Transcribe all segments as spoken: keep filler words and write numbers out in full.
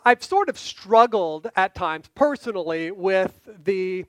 I've sort of struggled at times personally with the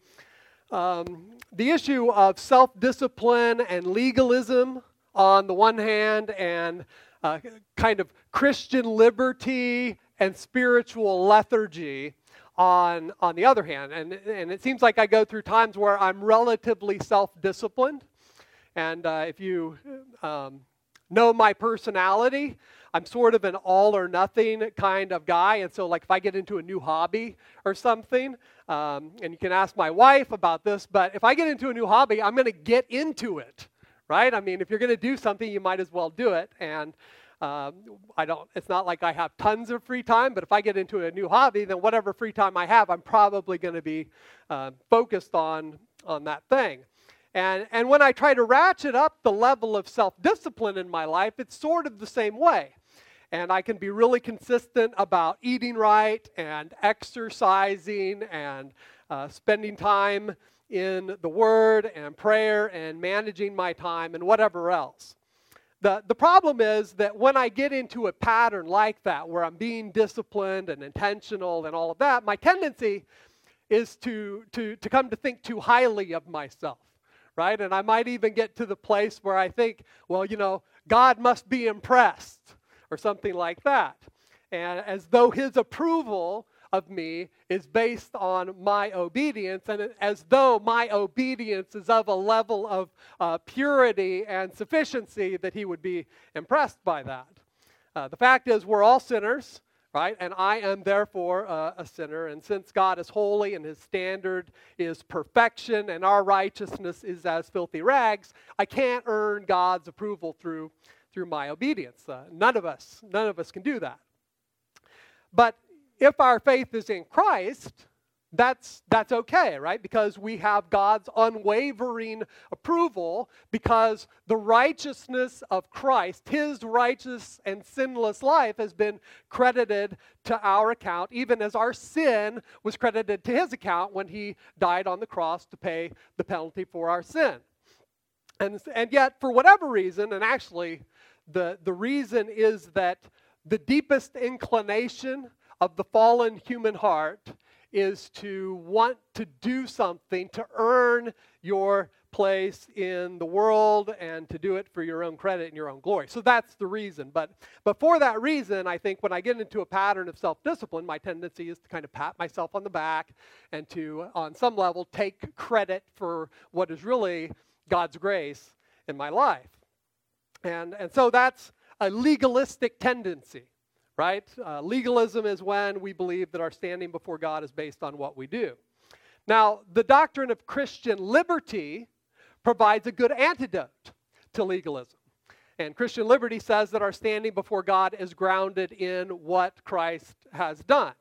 um, the issue of self-discipline and legalism on the one hand, and uh, kind of Christian liberty and spiritual lethargy on on the other hand. And and it seems like I go through times where I'm relatively self-disciplined, and uh, if you um, know my personality, I'm sort of an all or nothing kind of guy. And so like if I get into a new hobby or something, um, and you can ask my wife about this, but if I get into a new hobby, I'm going to get into it, right? I mean, if you're going to do something, you might as well do it. And um, I don't, it's not like I have tons of free time, but if I get into a new hobby, then whatever free time I have, I'm probably going to be uh, focused on, on that thing. And, and when I try to ratchet up the level of self-discipline in my life, it's sort of the same way. And I can be really consistent about eating right and exercising and uh, spending time in the Word and prayer and managing my time and whatever else. The, the problem is that when I get into a pattern like that, where I'm being disciplined and intentional and all of that, my tendency is to, to, to come to think too highly of myself, right? And I might even get to the place where I think, well, you know, God must be impressed, or something like that. And as though his approval of me is based on my obedience, and as though my obedience is of a level of uh, purity and sufficiency that he would be impressed by that. Uh, the fact is, we're all sinners, right? And I am therefore uh, a sinner. And since God is holy and his standard is perfection and our righteousness is as filthy rags, I can't earn God's approval through through my obedience. Uh, none of us, none of us can do that. But if our faith is in Christ, that's that's okay, right? Because we have God's unwavering approval, because the righteousness of Christ, his righteous and sinless life, has been credited to our account, even as our sin was credited to his account when he died on the cross to pay the penalty for our sin. And, and yet, for whatever reason, and actually the, the reason is that the deepest inclination of the fallen human heart is to want to do something to earn your place in the world and to do it for your own credit and your own glory. So that's the reason. But, but for that reason, I think when I get into a pattern of self-discipline, my tendency is to kind of pat myself on the back and to, on some level, take credit for what is really God's grace in my life. And, and so that's a legalistic tendency, right? Uh, legalism is when we believe that our standing before God is based on what we do. Now, the doctrine of Christian liberty provides a good antidote to legalism. And Christian liberty says that our standing before God is grounded in what Christ has done.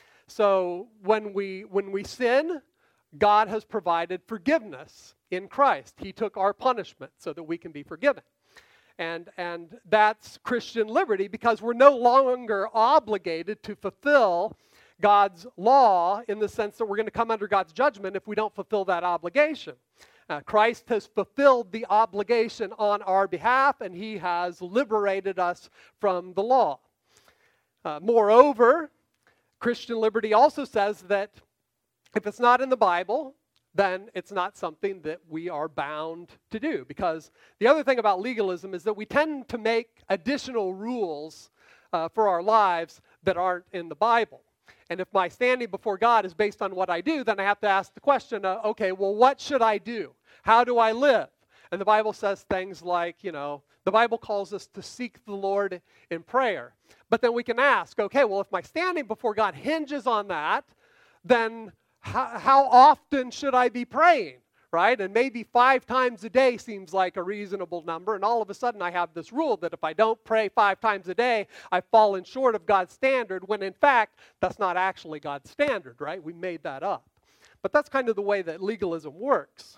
So when we when we sin, God has provided forgiveness in Christ. He took our punishment so that we can be forgiven. And, and that's Christian liberty, because we're no longer obligated to fulfill God's law in the sense that we're going to come under God's judgment if we don't fulfill that obligation. Uh, Christ has fulfilled the obligation on our behalf, and he has liberated us from the law. Uh, moreover, Christian liberty also says that if it's not in the Bible, then it's not something that we are bound to do. Because the other thing about legalism is that we tend to make additional rules uh, for our lives that aren't in the Bible. And if my standing before God is based on what I do, then I have to ask the question, uh, okay, well, what should I do? How do I live? And the Bible says things like, you know, the Bible calls us to seek the Lord in prayer. But then we can ask, okay, well, if my standing before God hinges on that, then How, how often should I be praying, right? And maybe five times a day seems like a reasonable number, and all of a sudden I have this rule that if I don't pray five times a day, I've fallen short of God's standard, when in fact, that's not actually God's standard, right? We made that up. But that's kind of the way that legalism works.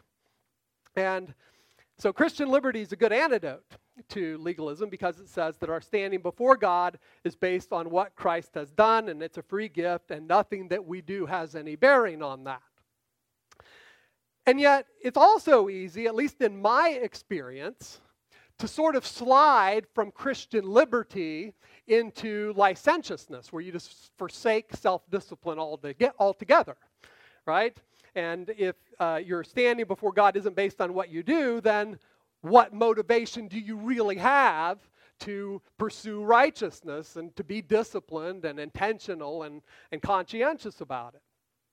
And so Christian liberty is a good antidote to legalism, because it says that our standing before God is based on what Christ has done, and it's a free gift, and nothing that we do has any bearing on that. And yet, it's also easy, at least in my experience, to sort of slide from Christian liberty into licentiousness, where you just forsake self-discipline altogether, right? And if uh, your standing before God isn't based on what you do, then what motivation do you really have to pursue righteousness and to be disciplined and intentional and, and conscientious about it?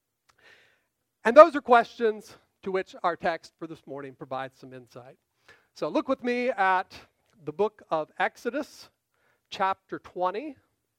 And those are questions to which our text for this morning provides some insight. So look with me at the book of Exodus, chapter twenty.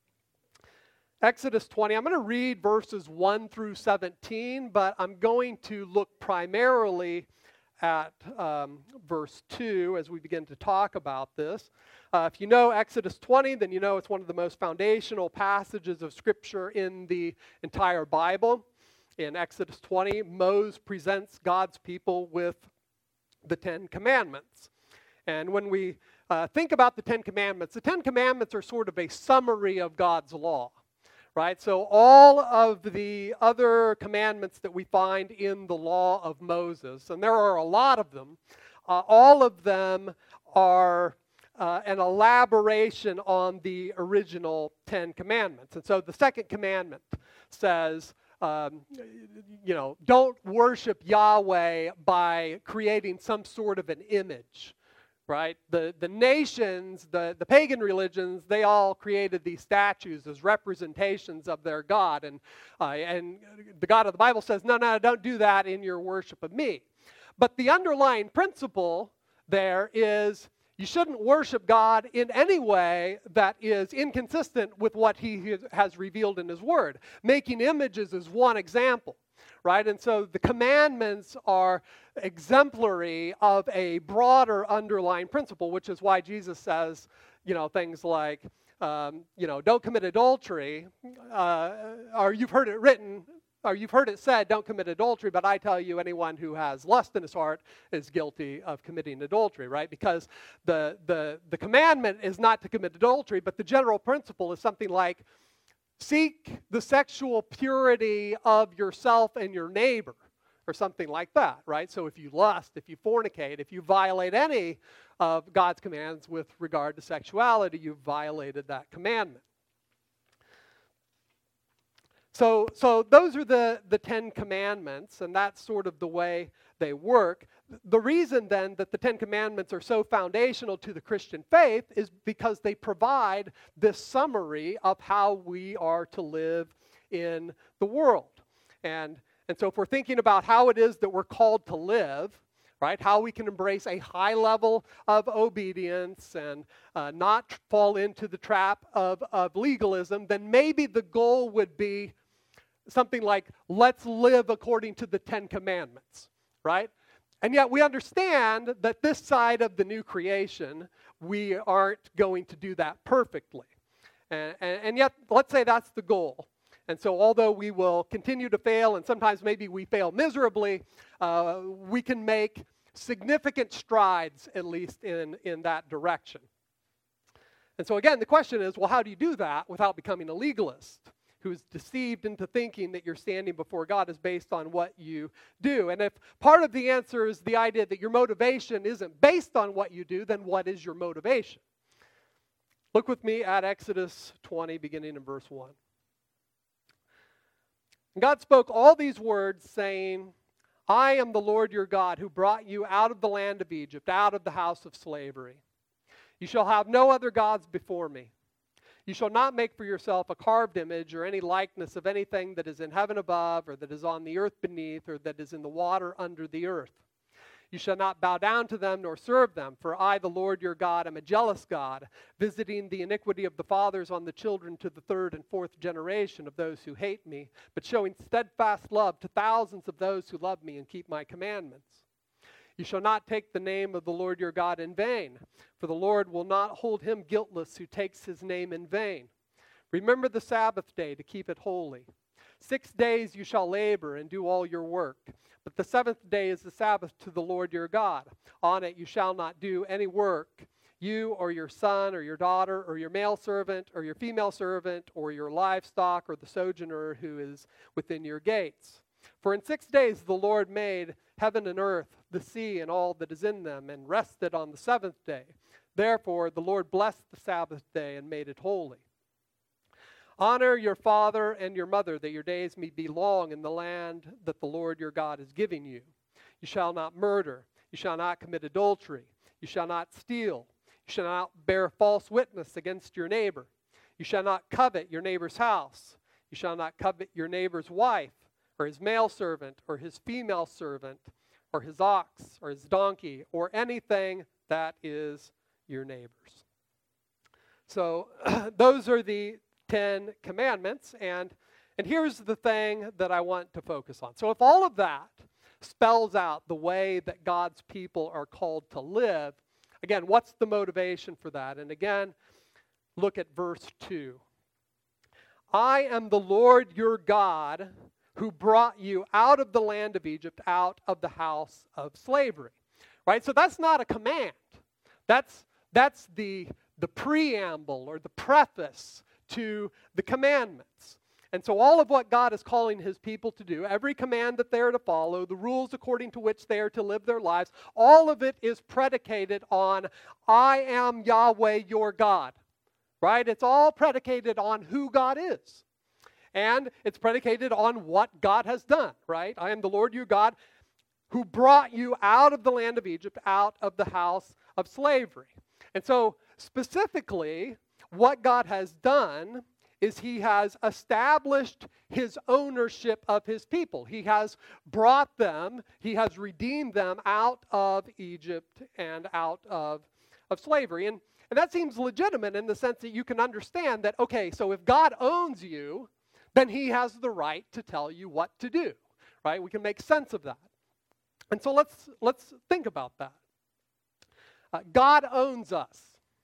Exodus twenty, I'm going to read verses one through seventeen, but I'm going to look primarily at um, verse two as we begin to talk about this. Uh, if you know Exodus twenty, then you know it's one of the most foundational passages of Scripture in the entire Bible. In Exodus twenty, Moses presents God's people with the Ten Commandments. And when we uh, think about the Ten Commandments, the Ten Commandments are sort of a summary of God's law, right? So all of the other commandments that we find in the law of Moses, and there are a lot of them, uh, all of them are uh, an elaboration on the original Ten Commandments. And so the second commandment says, Um, you know, don't worship Yahweh by creating some sort of an image, right? The the nations, the, the pagan religions, they all created these statues as representations of their God. And, uh, and the God of the Bible says, no, no, don't do that in your worship of me. But the underlying principle there is you shouldn't worship God in any way that is inconsistent with what he has revealed in his word. Making images is one example, right? And so the commandments are exemplary of a broader underlying principle, which is why Jesus says, you know, things like, um, you know, don't commit adultery, uh, or you've heard it written, or you've heard it said, don't commit adultery, but I tell you, anyone who has lust in his heart is guilty of committing adultery, right? Because the, the, the commandment is not to commit adultery, but the general principle is something like, seek the sexual purity of yourself and your neighbor, or something like that, right? So if you lust, if you fornicate, if you violate any of God's commands with regard to sexuality, you've violated that commandment. So, so those are the, the Ten Commandments, and that's sort of the way they work. The reason then that the Ten Commandments are so foundational to the Christian faith is because they provide this summary of how we are to live in the world. And, and so if we're thinking about how it is that we're called to live, right, how we can embrace a high level of obedience and uh, not fall into the trap of, of legalism, then maybe the goal would be something like, let's live according to the Ten Commandments, right? And yet we understand that this side of the new creation, we aren't going to do that perfectly. And, and, and yet, let's say that's the goal. And so although we will continue to fail, and sometimes maybe we fail miserably, uh, we can make significant strides, at least in, in that direction. And so again, the question is, well, how do you do that without becoming a legalist who is deceived into thinking that your standing before God is based on what you do? And if part of the answer is the idea that your motivation isn't based on what you do, then what is your motivation? Look with me at Exodus twenty, beginning in verse one. And God spoke all these words, saying, I am the Lord your God, who brought you out of the land of Egypt, out of the house of slavery. You shall have no other gods before me. You shall not make for yourself a carved image or any likeness of anything that is in heaven above, or that is on the earth beneath, or that is in the water under the earth. You shall not bow down to them nor serve them, for I, the Lord your God, am a jealous God, visiting the iniquity of the fathers on the children to the third and fourth generation of those who hate me, but showing steadfast love to thousands of those who love me and keep my commandments. You shall not take the name of the Lord your God in vain, for the Lord will not hold him guiltless who takes his name in vain. Remember the Sabbath day to keep it holy. Six days you shall labor and do all your work, but the seventh day is the Sabbath to the Lord your God. On it you shall not do any work, you or your son or your daughter or your male servant or your female servant or your livestock or the sojourner who is within your gates. For in six days the Lord made heaven and earth, the sea and all that is in them, and rested on the seventh day. Therefore, the Lord blessed the Sabbath day and made it holy. Honor your father and your mother, that your days may be long in the land that the Lord your God is giving you. You shall not murder. You shall not commit adultery. You shall not steal. You shall not bear false witness against your neighbor. You shall not covet your neighbor's house. You shall not covet your neighbor's wife, or his male servant, or his female servant, or his ox, or his donkey, or anything that is your neighbor's. So those are the Ten Commandments, and and here's the thing that I want to focus on. So if all of that spells out the way that God's people are called to live, again, what's the motivation for that? And again, look at verse two. I am the Lord your God who brought you out of the land of Egypt, out of the house of slavery. Right? So that's not a command. That's that's the the preamble or the preface to the commandments. And so all of what God is calling his people to do, every command that they are to follow, the rules according to which they are to live their lives, all of it is predicated on, I am Yahweh your God. Right? It's all predicated on who God is. And it's predicated on what God has done. Right? I am the Lord your God who brought you out of the land of Egypt, out of the house of slavery. And so specifically, what God has done is he has established his ownership of his people. He has brought them, he has redeemed them out of Egypt and out of, of slavery. And, and that seems legitimate in the sense that you can understand that, okay, so if God owns you, then he has the right to tell you what to do, right? We can make sense of that. And so let's, let's think about that. Uh, God owns us,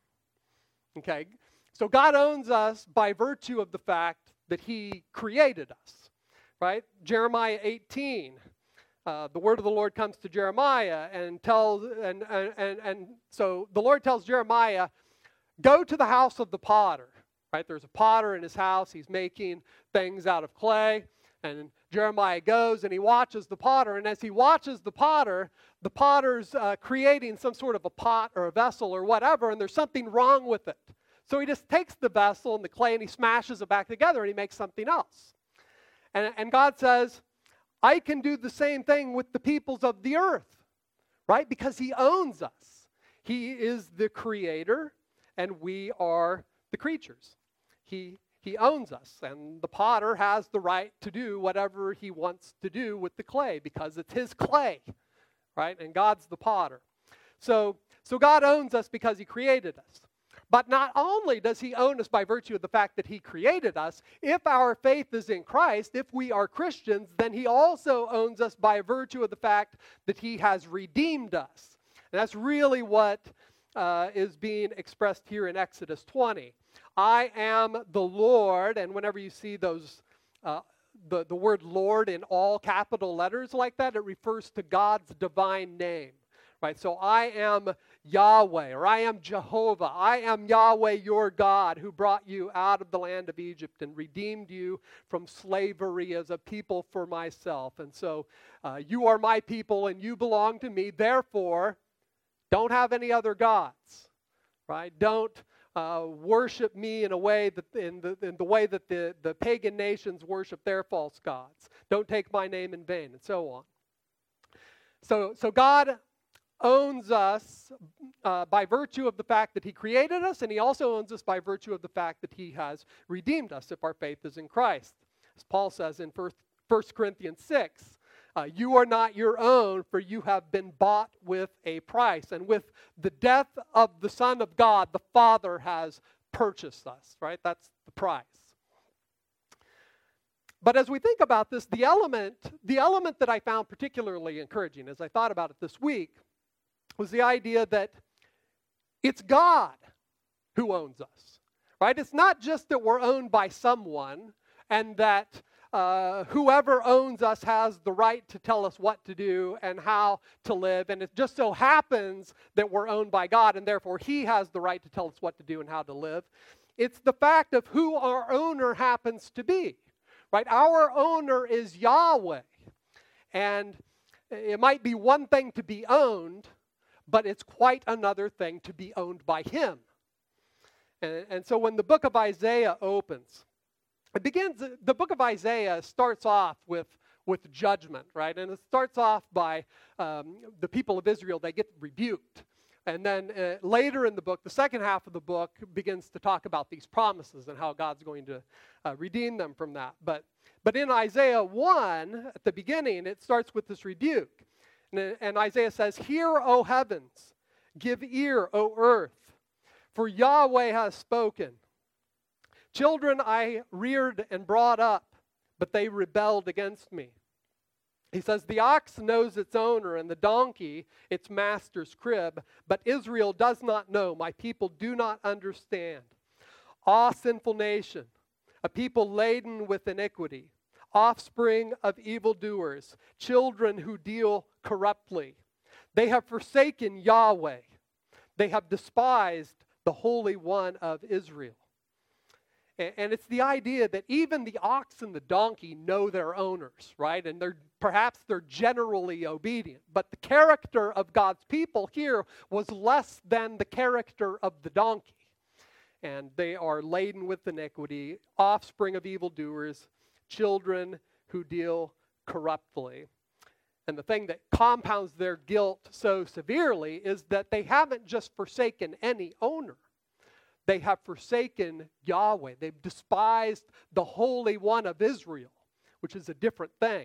okay? So God owns us by virtue of the fact that he created us, right? Jeremiah eighteen, uh, the word of the Lord comes to Jeremiah and tells, and, and, and, and so the Lord tells Jeremiah, go to the house of the potter, right? There's a potter in his house. He's making things out of clay. And Jeremiah goes and he watches the potter. And as he watches the potter, the potter's uh, creating some sort of a pot or a vessel or whatever, and there's something wrong with it. So he just takes the vessel and the clay and he smashes it back together and he makes something else. And, and God says, I can do the same thing with the peoples of the earth, right? Because he owns us. He is the creator and we are the creatures. He, he owns us, and the potter has the right to do whatever he wants to do with the clay because it's his clay, right? And God's the potter. So, so God owns us because he created us. But not only does he own us by virtue of the fact that he created us, if our faith is in Christ, if we are Christians, then he also owns us by virtue of the fact that he has redeemed us. And that's really what uh, is being expressed here in Exodus twenty. I am the Lord, and whenever you see those, uh, the, the word Lord in all capital letters like that, it refers to God's divine name. Right, so I am Yahweh, or I am Jehovah. I am Yahweh your God who brought you out of the land of Egypt and redeemed you from slavery as a people for myself. And so uh, you are my people and you belong to me. Therefore, don't have any other gods. Right? Don't uh, worship me in a way that in the in the way that the, the pagan nations worship their false gods. Don't take my name in vain, and so on. So so God owns us uh, by virtue of the fact that he created us, and he also owns us by virtue of the fact that he has redeemed us if our faith is in Christ. As Paul says in First Corinthians six, uh, you are not your own, for you have been bought with a price. And with the death of the Son of God, the Father has purchased us, right? That's the price. But as we think about this, the element, the element that I found particularly encouraging as I thought about it this week was the idea that it's God who owns us, right? It's not just that we're owned by someone and that uh, whoever owns us has the right to tell us what to do and how to live, and it just so happens that we're owned by God and therefore he has the right to tell us what to do and how to live. It's the fact of who our owner happens to be, right? Our owner is Yahweh, and it might be one thing to be owned, but it's quite another thing to be owned by him. And, and so when the book of Isaiah opens, it begins, the book of Isaiah starts off with, with judgment, right? And it starts off by um, the people of Israel, they get rebuked. And then uh, later in the book, the second half of the book begins to talk about these promises and how God's going to uh, redeem them from that. But, but in Isaiah one, at the beginning, it starts with this rebuke. And, and Isaiah says, "Hear, O heavens, give ear, O earth, for Yahweh has spoken. Children I reared and brought up, but they rebelled against me." He says, "The ox knows its owner, and the donkey its master's crib, but Israel does not know. My people do not understand. Ah, sinful nation, a people laden with iniquity, offspring of evildoers, children who deal corruptly. They have forsaken Yahweh. They have despised the Holy One of Israel." And it's the idea that even the ox and the donkey know their owners, right? And they're perhaps they're generally obedient. But the character of God's people here was less than the character of the donkey. And they are laden with iniquity, offspring of evildoers, children who deal corruptly. And the thing that compounds their guilt so severely is that they haven't just forsaken any owner. They have forsaken Yahweh. They've despised the Holy One of Israel, which is a different thing.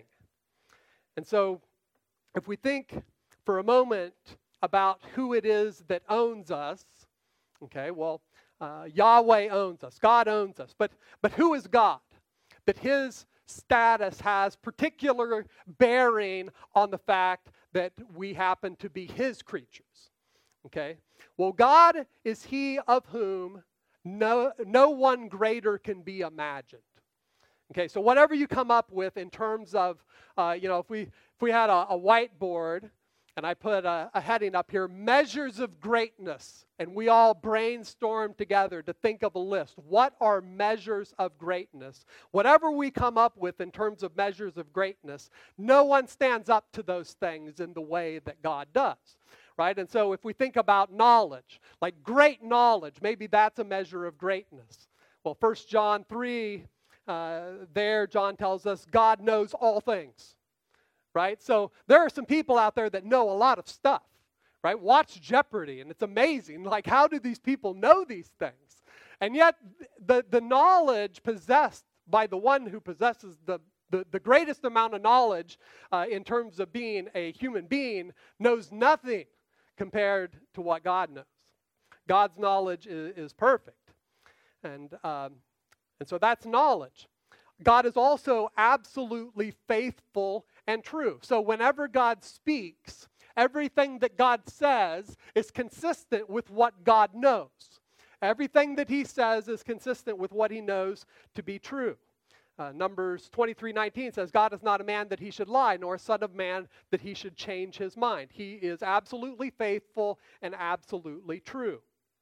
And so, if we think for a moment about who it is that owns us, okay, well, uh, Yahweh owns us. God owns us. But, but who is God? That his status has particular bearing on the fact that we happen to be his creatures. Okay? Well, God is he of whom no, no one greater can be imagined. Okay, so whatever you come up with in terms of, uh, you know, if we if we had a, a whiteboard and I put a, a heading up here, measures of greatness, and we all brainstorm together to think of a list. What are measures of greatness? Whatever we come up with in terms of measures of greatness, no one stands up to those things in the way that God does. Right? And so if we think about knowledge, like great knowledge, maybe that's a measure of greatness. Well, First John three, uh, there John tells us God knows all things. Right? So there are some people out there that know a lot of stuff. Right? Watch Jeopardy, and it's amazing. Like, how do these people know these things? And yet, the, the knowledge possessed by the one who possesses the The, the greatest amount of knowledge uh, in terms of being a human being knows nothing compared to what God knows. God's knowledge is, is perfect. And, um, and so that's knowledge. God is also absolutely faithful and true. So whenever God speaks, everything that God says is consistent with what God knows. Everything that he says is consistent with what he knows to be true. Uh, Numbers twenty-three nineteen says, "God is not a man that he should lie, nor a son of man that he should change his mind." He is absolutely faithful and absolutely true.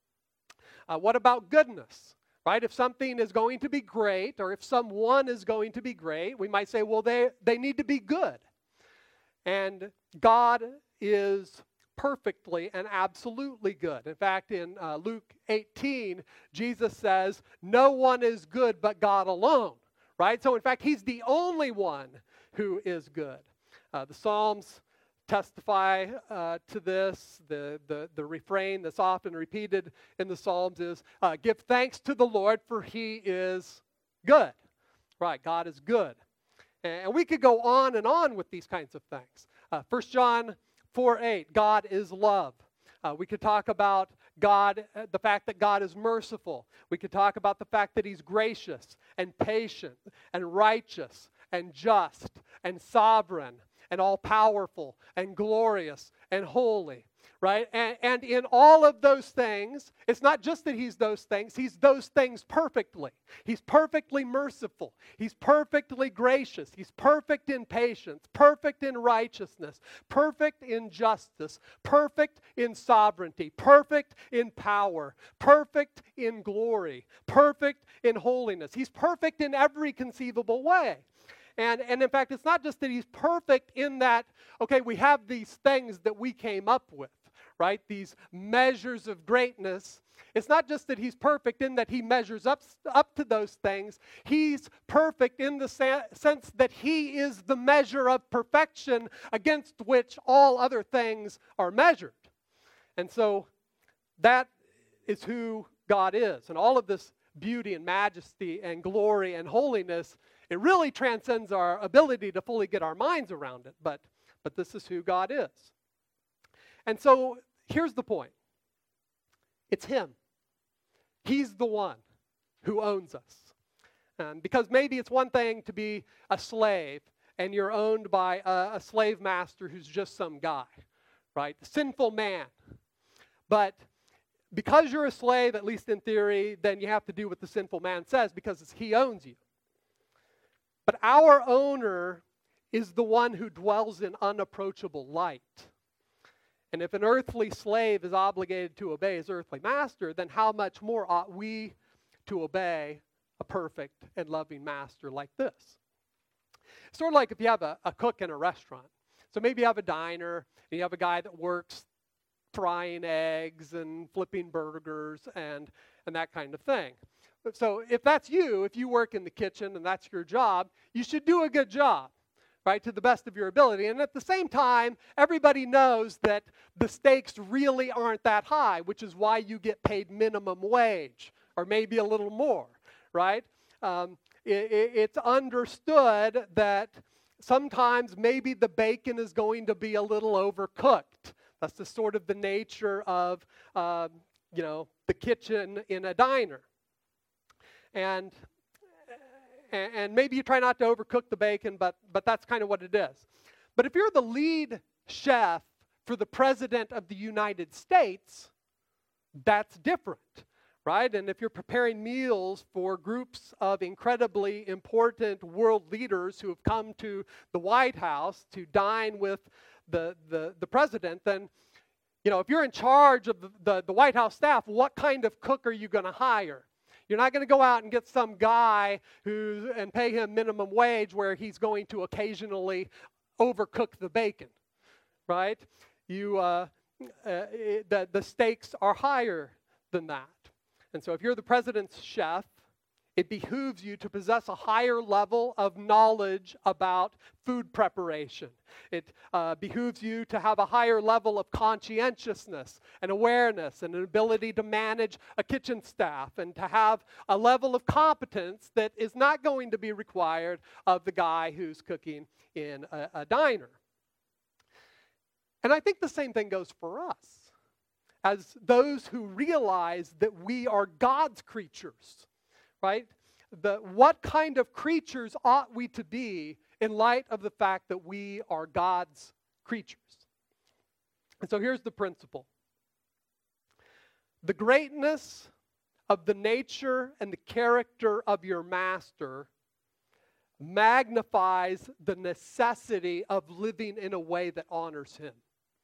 Uh, what about goodness? Right? If something is going to be great, or if someone is going to be great, we might say, well, they, they need to be good. And God is perfectly and absolutely good. In fact, in uh, Luke eighteen, Jesus says, "No one is good but God alone." Right? So, in fact, he's the only one who is good. Uh, the Psalms testify uh, to this. The, the, the refrain that's often repeated in the Psalms is, uh, "Give thanks to the Lord, for he is good." Right? God is good. And we could go on and on with these kinds of things. Uh, First John four eight, God is love. Uh, we could talk about God, uh, the fact that God is merciful. We could talk about the fact that he's gracious and patient and righteous and just and sovereign and all-powerful and glorious and holy. Right? And, and in all of those things, it's not just that he's those things, he's those things perfectly. He's perfectly merciful. He's perfectly gracious. He's perfect in patience, perfect in righteousness, perfect in justice, perfect in sovereignty, perfect in power, perfect in glory, perfect in holiness. He's perfect in every conceivable way. And, and in fact, it's not just that he's perfect in that, okay, we have these things that we came up with. right? These measures of greatness. It's not just that he's perfect in that he measures up, up to those things. He's perfect in the sa- sense that he is the measure of perfection against which all other things are measured. And so that is who God is. And all of this beauty and majesty and glory and holiness, it really transcends our ability to fully get our minds around it. But, but this is who God is. And so here's the point. It's him. He's the one who owns us. Um, because maybe it's one thing to be a slave and you're owned by a, a slave master who's just some guy, right? A sinful man. But because you're a slave, at least in theory, then you have to do what the sinful man says because it's, he owns you. But our owner is the one who dwells in unapproachable light. And if an earthly slave is obligated to obey his earthly master, then how much more ought we to obey a perfect and loving master like this? It's sort of like if you have a, a cook in a restaurant. So maybe you have a diner, and you have a guy that works frying eggs and flipping burgers and, and that kind of thing. So if that's you, if you work in the kitchen and that's your job, you should do a good job, right, to the best of your ability. And at the same time, everybody knows that the stakes really aren't that high, which is why you get paid minimum wage, or maybe a little more, right? Um, it, it, it's understood that sometimes maybe the bacon is going to be a little overcooked. That's the sort of the nature of, uh, you know, the kitchen in a diner. And And maybe you try not to overcook the bacon, but, but that's kind of what it is. But if you're the lead chef for the President of the United States, that's different, right? And if you're preparing meals for groups of incredibly important world leaders who have come to the White House to dine with the, the, the President, then, you know, if you're in charge of the, the, the White House staff, what kind of cook are you going to hire? You're not going to go out and get some guy who and pay him minimum wage where he's going to occasionally overcook the bacon, right? You, uh, uh, it, the, the stakes are higher than that. And so if you're the president's chef, it behooves you to possess a higher level of knowledge about food preparation. It uh, behooves you to have a higher level of conscientiousness and awareness and an ability to manage a kitchen staff and to have a level of competence that is not going to be required of the guy who's cooking in a, a diner. And I think the same thing goes for us as those who realize that we are God's creatures. Right? The, what kind of creatures ought we to be in light of the fact that we are God's creatures? And so here's the principle. The greatness of the nature and the character of your master magnifies the necessity of living in a way that honors him.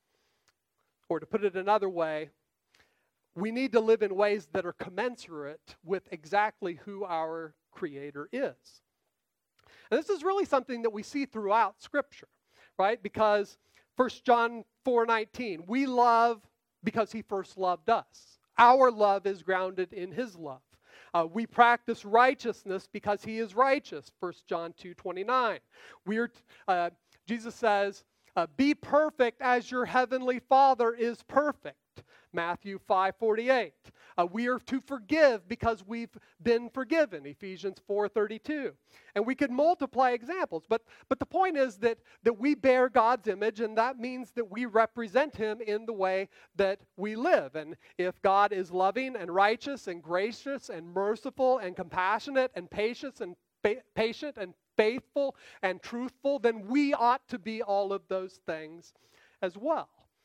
Or to put it another way, we need to live in ways that are commensurate with exactly who our Creator is. And this is really something that we see throughout Scripture, right? Because First John four nineteen, we love because He first loved us. Our love is grounded in His love. Uh, we practice righteousness because He is righteous. First John two twenty-nine. We are, uh, Jesus says, uh, be perfect as your heavenly Father is perfect. Matthew five forty-eight. Uh, we are to forgive because we've been forgiven. Ephesians four thirty-two. And we could multiply examples. But, but the point is that, that we bear God's image, and that means that we represent Him in the way that we live. And if God is loving and righteous and gracious and merciful and compassionate and patient and fa- patient and faithful and truthful, then we ought to be all of those things as well.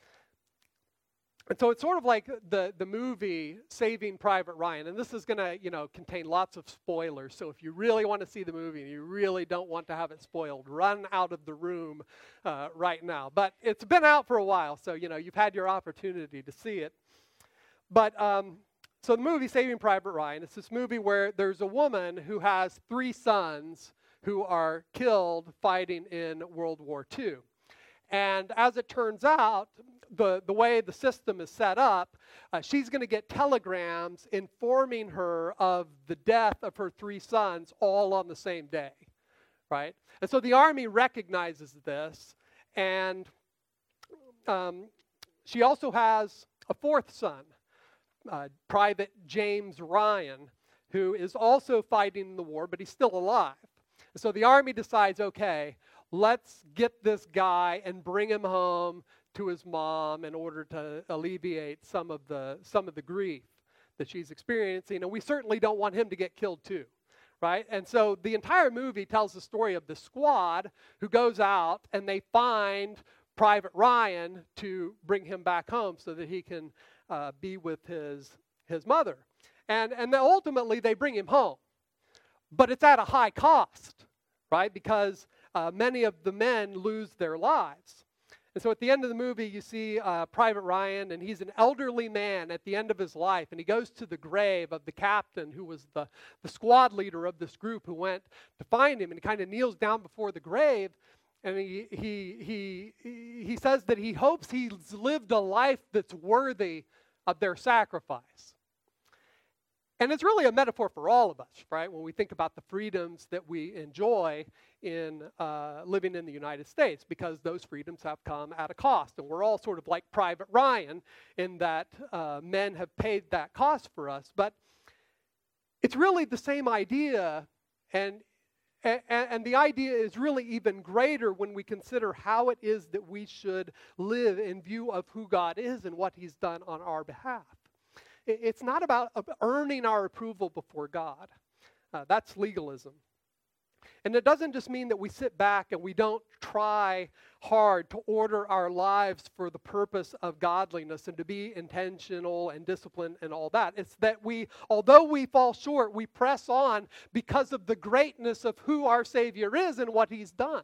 And so it's sort of like the, the movie Saving Private Ryan. And this is going to, you know, contain lots of spoilers. So if you really want to see the movie and you really don't want to have it spoiled, run out of the room uh, right now. But it's been out for a while, so, you know, you've had your opportunity to see it. But um, so the movie Saving Private Ryan, it's this movie where there's a woman who has three sons who are killed fighting in World War Two. And as it turns out, the, the way the system is set up, uh, she's going to get telegrams informing her of the death of her three sons all on the same day, right? And so the Army recognizes this, and um, she also has a fourth son, uh, Private James Ryan, who is also fighting in the war, but he's still alive. And so the Army decides, okay, let's get this guy and bring him home to his mom in order to alleviate some of the some of the grief that she's experiencing. And we certainly don't want him to get killed too, right? And so the entire movie tells the story of the squad who goes out and they find Private Ryan to bring him back home so that he can uh, be with his his mother. And, and then ultimately they bring him home. But it's at a high cost, right? Because uh, many of the men lose their lives. And so at the end of the movie, you see uh, Private Ryan, and he's an elderly man at the end of his life, and he goes to the grave of the captain who was the, the squad leader of this group who went to find him, and he kind of kneels down before the grave, and he, he, he, he says that he hopes he's lived a life that's worthy of their sacrifice. And it's really a metaphor for all of us, right? When we think about the freedoms that we enjoy in uh, living in the United States, because those freedoms have come at a cost. And we're all sort of like Private Ryan in that uh, men have paid that cost for us. But it's really the same idea, and, and, and the idea is really even greater when we consider how it is that we should live in view of who God is and what He's done on our behalf. It's not about earning our approval before God. Uh, that's legalism. And it doesn't just mean that we sit back and we don't try hard to order our lives for the purpose of godliness and to be intentional and disciplined and all that. It's that we, although we fall short, we press on because of the greatness of who our Savior is and what He's done.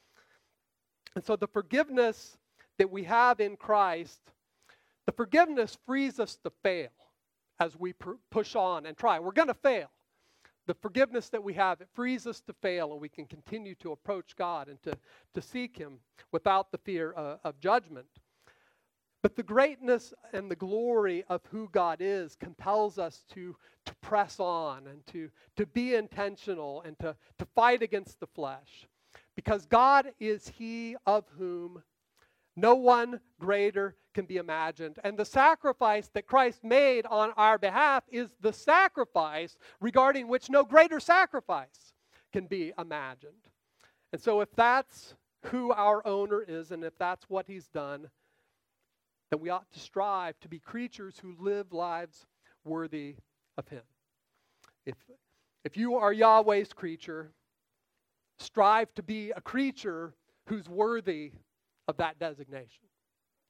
And so the forgiveness that we have in Christ, the forgiveness frees us to fail. As we pr- push on and try. We're going to fail. The forgiveness that we have, it frees us to fail, and we can continue to approach God and to, to seek Him without the fear uh, of judgment. But the greatness and the glory of who God is compels us to, to press on and to, to be intentional and to, to fight against the flesh. Because God is He of whom no one greater can be imagined. And the sacrifice that Christ made on our behalf is the sacrifice regarding which no greater sacrifice can be imagined. And so if that's who our owner is and if that's what He's done, then we ought to strive to be creatures who live lives worthy of Him. If, if you are Yahweh's creature, strive to be a creature who's worthy of that designation.